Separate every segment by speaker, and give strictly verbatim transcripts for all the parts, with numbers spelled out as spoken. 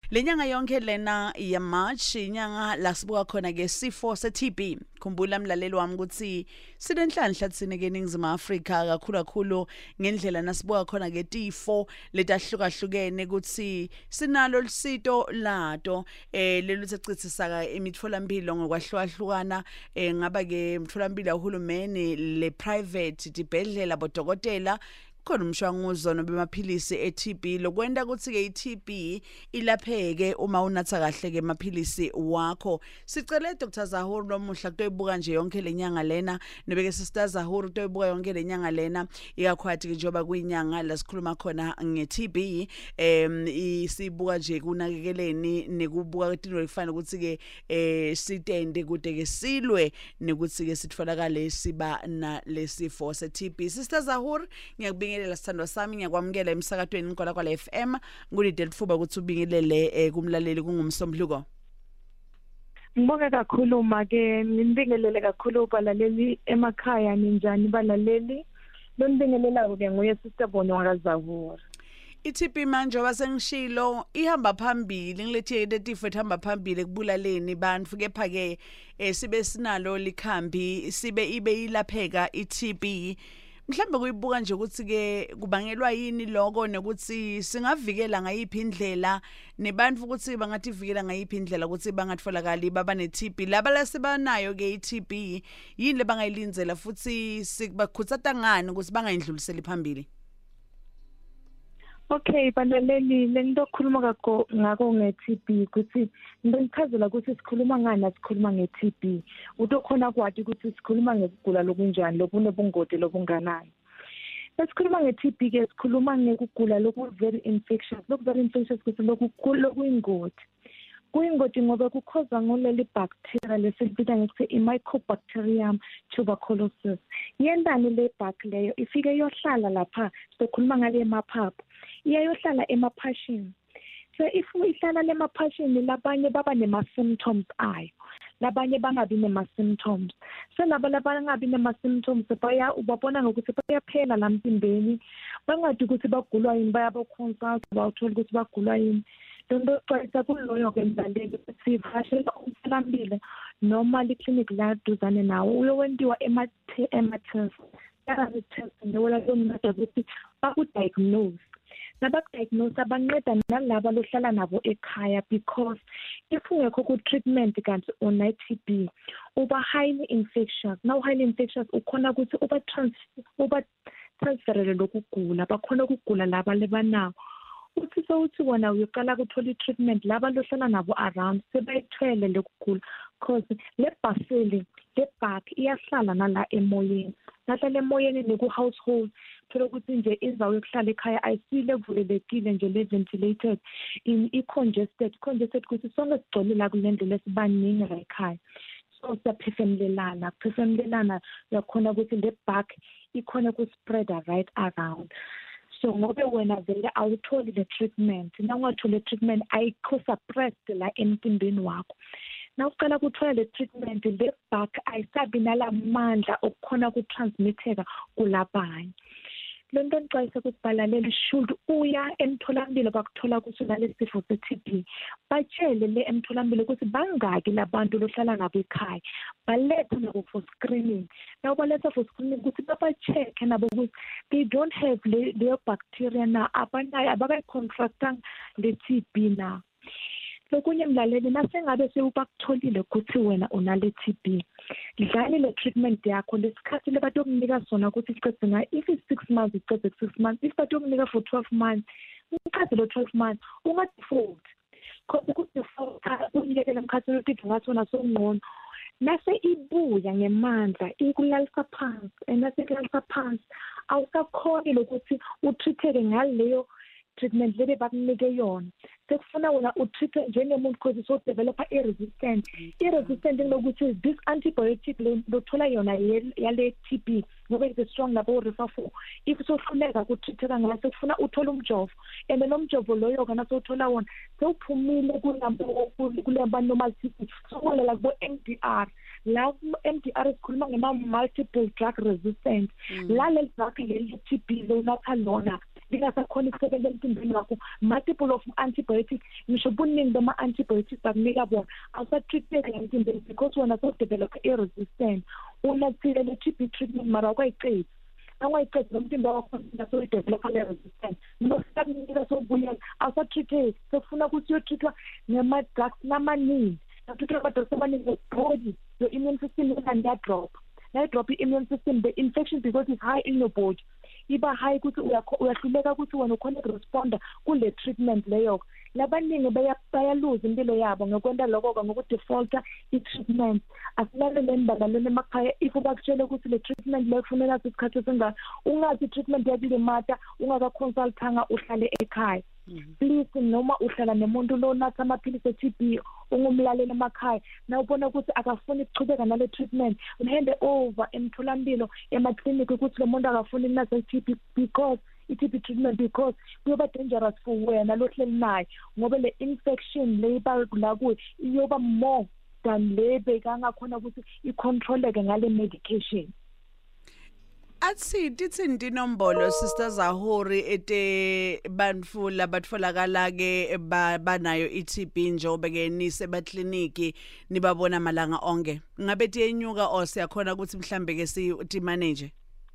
Speaker 1: Lenyanga yonke lena ya March inyanga la sibuka khona ke sifo se-T B. Khumbula mlaleli wami ukuthi sinenhlanhla tsine ke eNingizimu Afrika kakhulu kakhulu ngendlela nasibuka khona ke tifo letahlukahlukene ukuthi sinalo lisito lato eh lelu secitsisaka emitfolampilo ngokwahlukahlukana eh ngaba ke imitholampilo yahulumeni le private dibhedlela bodokotela khona umshwanguzo nobemaphilisi e-T B lokwenda ukuthi ke i-T B ilapheke uma unatha kahle ke emaphilisi wakho. Sicele Doctor Zahuru lomuhla kutoyibuka nje yonke lenyanga lena nebeke Sister Zahuru toyibuka yonke lenyanga lena ikakhwathi ke njoba kuyinyanga la sikhuluma khona nge-T B em isibuka nje kunakekeleni nekubuka kwetino lifana ukuthi ke eh sitende kude ke silwe nekuthi ke sitfolakale siba na lesifo se-T B. Sister Zahuru ngiyakubingelela sithando sami ngiyakwamukela emsakatweni ngikola kwa F M ngulide lifuba ukuthi ubingelele kumlaleli kungumsombuluko.
Speaker 2: Ngibonge kakhulu make nibingelele kakhulu balaleli emakhaya ninjani balaleli lonibingelela ke nguye Sister Bono wakazavura.
Speaker 1: I-T B manje wasengishilo ihamba phambili ngilethi letifo ehamba phambili kubulaleni bantu kepha ke sibe sinalo likhambi sibe ibe ilapheka i-T B. Mhlambe kuyibuka nje ukuthi ke kubangelwa yini lokho nokuthi singavikela ngayiphi indlela nebantu ukuthi bangathi vikela ngayiphi indlela ukuthi bangatfolakali baba ne-T B laba lasebanayo ke i-T B yini lebangayilinzela futhi sikubakhutsata ngani ukuthi bangayindluliseli phambili.
Speaker 2: Okay balaleli lengizokhuluma ngakho ngako nge-T B ukuthi ngichazela ukuthi sikhuluma ngani asikhuluma nge-T B utokhona kwathi ukuthi sikhuluma ngekugula lokunjani lokunobungoti lobunganani. Esikhuluma nge-T B ke sikhuluma ngekugula loku very infectious loku very infectious ukuthi lokugula lokuyingoti kuyingoti ngoba kukhoza ngoleli bacteria lesibita ngokuthi i-Mycobacterium tuberculosis. Yendani le bacteria leyo ifike yohlala lapha sokhuluma ngale emaphaphu iyayohlala emaphashini. So if ihlala le maphashini labanye baba nema symptoms ayo labanye bangabi nema symptoms. So laba labangabi nema symptoms baya ubabona ngokuthi bayaphela lamsimbeni bangathi ukuthi bagulwa yini bayabo consult bawuthola ukuthi bagulwa yini. Donto xwayisa kuloyo ke mdlaleli ukuthi vashela umtholampilo noma li clinic la duzane nawo uyowentiwa ema ema test yara test ndola lomunada ukuthi bakudiagnose nabakudiagnose abanceda nalabo lohlala nabo ekhaya because if ungekho ku treatment kanti una T B uba highly infectious now highly infectious ukhona ukuthi uba trans uba transferele lokugula bakhona ukugula laba lebanawo uthi so uthi wona uyoqala ukuthola treatment laba lohlala nabo around sebeyithwele lokugula because le bacilli le bug iyahlala nala emoyeni nahlala emoyeni neku household phela ukuthi nje indawo yokuhlala ekhaya ayisile kuvulelekile nje le ventilated in i congested congested ukuthi sonke sigcwele la kulendlela esibaningi la ekhaya so siyaphefemlelana phefemlelana yakhona ukuthi le bug ikhona ku spread right around. So ngobe wena vele awutholi le treatment nawungatholi le treatment ayikho suppressed la emtimbeni wakho nawuqala ukuthola le treatment le bug ayisabi nalamandla okukhona ku transmiteka kulabanye. Lento ngixwayisa ukuthi balaleli should uya emtholampilo bakuthola ukuthi unalesifo se-T B batshele le emtholampilo ukuthi bangaki labantu lohlala nabo ekhaya balethe nabo for screening now baletha for screening ukuthi babacheck nabo ukuthi they don't have le le bacteria na abanayo abakayicontractang le-T B na. Lokunye mlaleli nasengabe sewubakutholile ukuthi wena unale T B dlala le treatment yakho lesikhathi lebatokunika sona ukuthi icede nga if it's six months icede six months if batokunika for twelve months uqede lo twelve months ungadefault kodwa ukudefault unikele emkhathini ukuthi ngathona songqono nase ibuya ngemandla ikulalisa phansi enase kulalisa phansi awusakhona lokuthi utreateke ngaleyo treatment lebe bakunike yona sekufuna wena utreat njengomuntu cause so developer i-resistant i-resistant lokuthi this antibiotic lothola yona yale T B ngoba it's strong labo refer for if sofuneka ukutreateka ngala sekufuna uthola umjovo and lo mjovo loyo kana sothola wona sewuphumile kulambo kulamba normal T B sokulela la kubo M D R la M D R sikhuluma ngema multiple drug resistant la le drug le T B lo napha lona lingasakhona ukusebenza emzimbeni wakho multiple of antibiotics ngisho buningi bama antibiotics bakunika bona awusatreateke emzimbeni because wena sodevelop a resistance unathile le T B treatment mara kwayiqedi awayicedi umzimba wakho so develop a resistance nokusakunika sobuye awusatreateke sokufuna ukuthi uyotreatwa ngama drugs namaningi nathuthwa badokotela abaningi body your immune system can drop na drop immune system the infection because it's high in your body iba high ukuthi uyahluleka ukuthi wena ukhona responder kule treatment leyo labaningi bayalose impilo yabo ngokwenda lokho ngokudefaulta i-treatment asilalele imbalalele emakhaya if ubakutshela ukuthi le treatment le kufuneka isikhathi esinga ungathi treatment yakule mata ungaka consultanga uhlale ekhaya please noma uhlala nemuntu lo natha amaphilisi e-T B ungumlaleli emakhaya na ubona ukuthi akafuni ukuchubeka nale treatment uhande over emtholampilo emaclinic ukuthi lo muntu akafuni ukunatha i-T B because i-T B treatment because kuyoba dangerous for wena lo hleli naye ngoba le infection le iba la kuyo iyoba more than le bekangakhona ukuthi icontroleke ngale medication.
Speaker 1: Athi dithinti inombolo Sister Zahuri ete banfu labatfolakala ke banayo i-T B njobe ke nise bakliniki nibabona malanga onke ngabe tiyenyuka o siyakhona ukuthi mhlambe ke si manage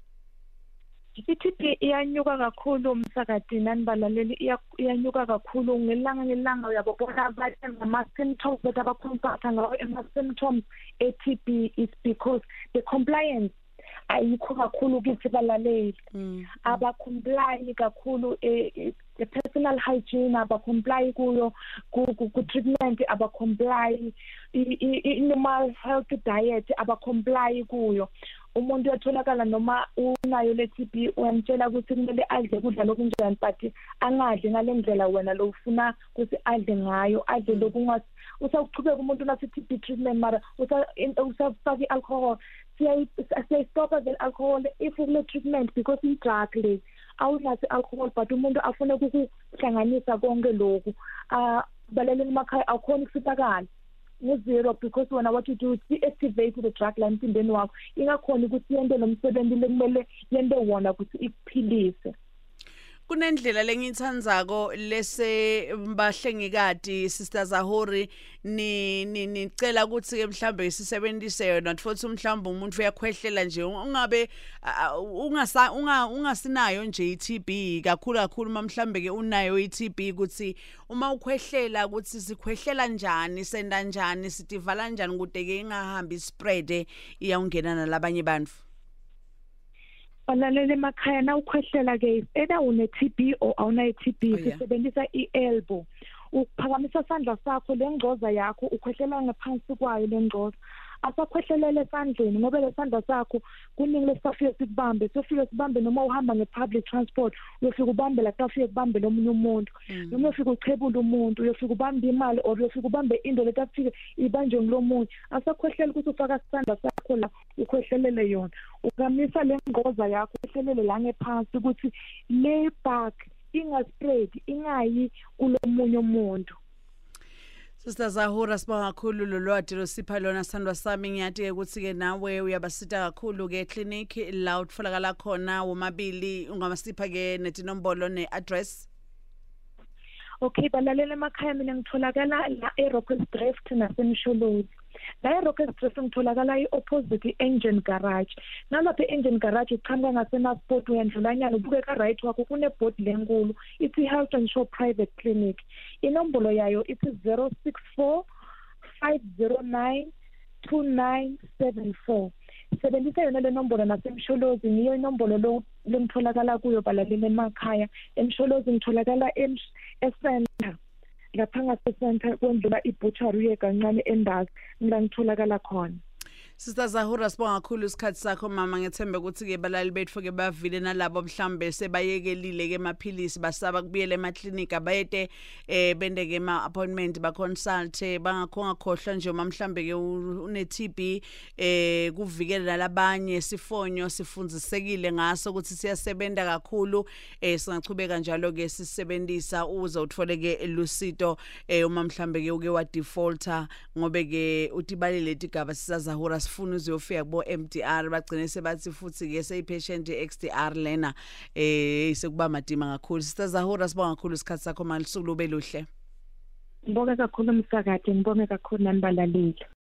Speaker 2: i-T B iyanyuka kakhulu umsakadini anibalaleli iyanyuka kakhulu ngelanga ngelanga uyabona abantu ngama symptoms that abakhomfata ngawo ama symptoms e-T B is because the compliance ayikho kakhulu kithi balaleli abacomply kakhulu e personal hygiene abacomply kuyo ku treatment abacomply i normal health diet abacomply kuyo umuntu uyatholakala noma unayo le T B uyamtshela ukuthi kumele adle kudla lokunjani but angadli ngalendlela wena lo ufuna ukuthi adle ngayo adle lokungasi usawuqhubeka umuntu una T B treatment mara usafaki alcohol siya stop the alcohol if le treatment because in drug le awunathi alcohol but umuntu afuna ukuhlanganisa konke lokhu ah baleleni emakhaya akhona ukusipakala zero because when what you do is activate the drug line emzimbeni wakho ingakhona ukuthi yende lo msebenzi lekumele yende wona ukuthi ikuphilise.
Speaker 1: Kunendlela lengithandzako lese bahlengikati Sister Zahuri ni nicela ukuthi ke mhlambe sisebenzise yona futhi mhlambe umuntu uyakhwehlela nje ungabe ungasa ungasinayo nje i-T B kakhulu kakhulu mhlambe ke unayo i-T B ukuthi uma ukhwehlela ukuthi sikhwehlela njani senda njani sidivala kanjani kude ke ingahambi spread iyawungena nalabanye bantu.
Speaker 2: Balalele emakhaya na ukhwehlela ke either une T B or awuna T B sisebenzisa i-elbow ukuphakamisa isandla sakho lengcoza yakho ukhwehlela ngaphansi kwayo lengcoza asakhwehlelele esandleni ngoba lesandla sakho kuningi lesifike sikubambe sofike sibambe noma uhamba ngepublic transport uyofika ubambe la kafike kubambe lomunye umuntu noma uyofika uchebula umuntu uyofika ubambe imali or uyofika ubambe into letafike ibanje ngilomunye asakhwehlela ukuthi ufaka isandla sakho la ukhwehlelele yona ukamisa lengcoza yakho ukhwehlelele la ngephansi ukuthi le back inga spread ingayi kulomunye umuntu.
Speaker 1: Sister Zahura sibonga kakhulu lolwadi losipha lona sithandwa sami ngiyathi ke ukuthi ke nawe uyabasita kakhulu ke clinic la utfolakala khona womabili ungamasipha ke netinombolo ne-address.
Speaker 2: Okay balalele emakhaya mina ngitholakala la eRockers Drift nasemsholozi la eRockers Drift ngitholakala i-opposite engine garage nalapha engine garage iqhamuka ngaseNasport uyandlulanyana ubuke ka right wakho kune board lenkulu ithi Health and Show Private Clinic inombolo yayo ithi zero six four five zero nine two nine seven four sebenzisa yona le nombolo nasemsholozi niyo inombolo lo lemtholakala kuyo balalele emakhaya emsholozi ngitholakala e-center lapha ngase-center kwendlula ibutchery yekancane endazi ngilangitholakala khona.
Speaker 1: Sister Zahura sibonga kakhulu isikhathi sakho mama ngethembe ukuthi ke balali bethu ke bavile nalabo mhlambe sebayekelile ke emaphilisi basaba kubuyela emaclinic abayete eh bende ke ama appointment ba consult bangakhonga khohlwa nje uma mhlambe ke une T B eh kuvikela labanye sifonyo sifunzisekile ngaso ukuthi siyasebenza kakhulu eh singachubeka njalo ke sisebenzisa uze uthole ke lusito eh uma mhlambe ke uke wa defaulter ngobe ke utibalile igaba Sister Zahura asifuna uzofika kubo M D R bagcine sebathi futhi ke seyipatient X D R lena eh sekuba madima kakhulu. Sister Zahura sibonga kakhulu isikhathi sakho manje suku lobe luhle.
Speaker 2: Ngibonge kakhulu umsakade, ngibonge kakhulu nanibalaleli.